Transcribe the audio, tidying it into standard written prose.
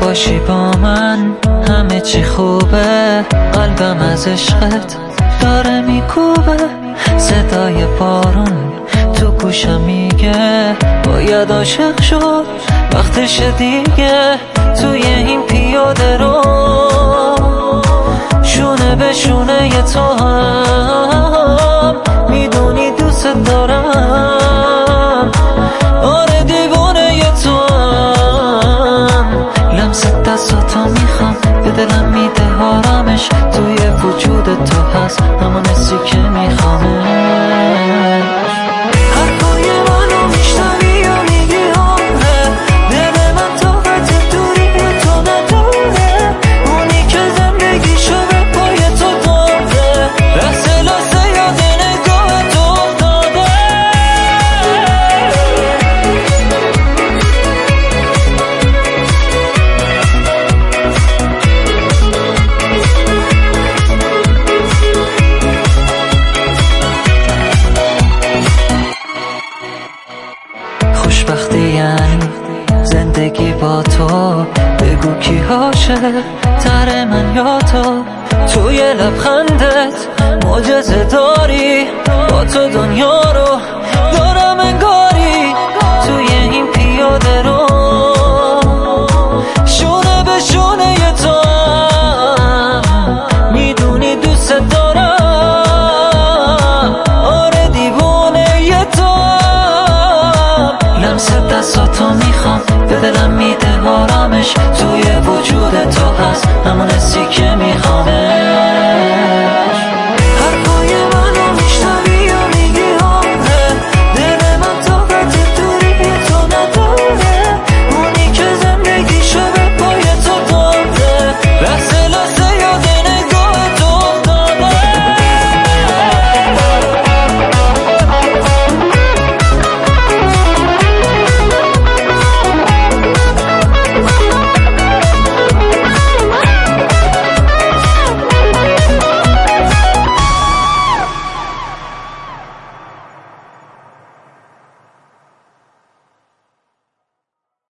باشی با من همه چی خوبه، قلبم از عشقت داره میکوبه، صدای بارون تو گوشم میگه باید عاشق شد، وقتش دیگه. توی این پیاده رو شونه به شونه تو هم میدونی دوست دارم، آره دیوانه تو هم. لمس دستاتو میخوام به دلم میده آرامش، توی وجود تو هست همون حسی که میخوامش. حرفای منو میشنوی و میگی آره، دل من طاقت دوری تو نداره، اونی که زندگیشو به پای تو داده، لحظه لحظه یاد نگاه تو داده. خوشبختی یعنی زندگی با تو، بگو کی هاشه تر من یا تو. توی لبخندت معجزه داری، با تو دنیا رو دارم انگاری. توی این پیاده رو شونه به شونه تو هم میدونی دوست دارم، آره دیوانه تو هم. لمس دستاتو میخوام به دلم میده آرامش، توی وجود تو هست همون